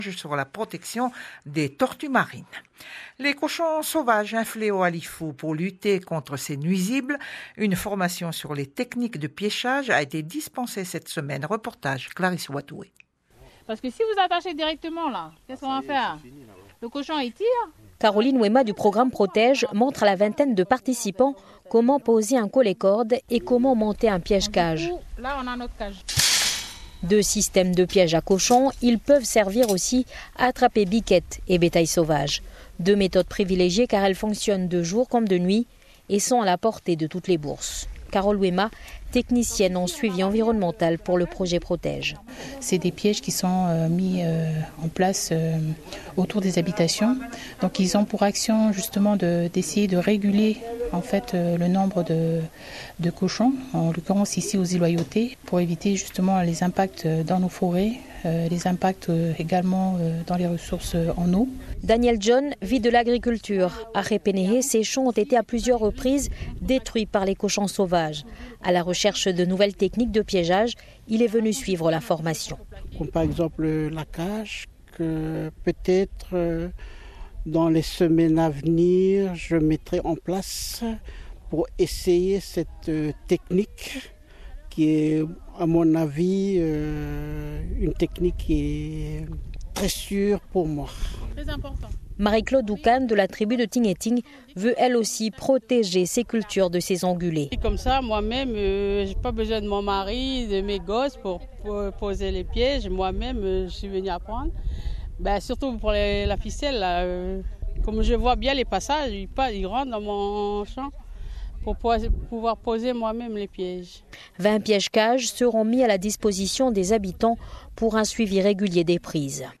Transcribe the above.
sur la protection des tortues marines. Les cochons sauvages, un fléau à l'IFO. Pour lutter contre ces nuisibles, une formation sur les techniques de piégeage a été dispensée cette semaine. Reportage Clarisse Watoué. Parce que si vous attachez directement là, qu'est-ce qu'on va faire? Le cochon il tire. Caroline Wema du programme Protège montre à la vingtaine de participants comment poser un collet-corde et comment monter un piège-cage. Là on a notre cage. 2 systèmes de pièges à cochons, ils peuvent servir aussi à attraper biquettes et bétail sauvage. 2 méthodes privilégiées car elles fonctionnent de jour comme de nuit et sont à la portée de toutes les bourses. Carole Wema, technicienne en suivi environnemental pour le projet Protège. C'est des pièges qui sont mis en place autour des habitations. Donc ils ont pour action justement d'essayer de réguler en fait le nombre de cochons, en l'occurrence ici aux îles Loyauté, pour éviter justement les impacts dans nos forêts, les impacts également dans les ressources en eau. Daniel John vit de l'agriculture. À Repénéhé, ses champs ont été à plusieurs reprises détruits par les cochons sauvages. À la recherche de nouvelles techniques de piégeage, il est venu suivre la formation. Comme par exemple la cage, que peut-être dans les semaines à venir, je mettrai en place pour essayer cette technique qui est, à mon avis, une technique qui est très sûre pour moi. Très important. Marie-Claude Doucan de la tribu de Tingeting veut elle aussi protéger ses cultures de ces ongulés. Et comme ça, moi-même, je n'ai pas besoin de mon mari, de mes gosses pour poser les pièges. Moi-même, je suis venue apprendre. Surtout pour la ficelle, là, comme je vois bien les passages, ils rentrent dans mon champ pour pouvoir poser moi-même les pièges. 20 pièges-cages seront mis à la disposition des habitants pour un suivi régulier des prises.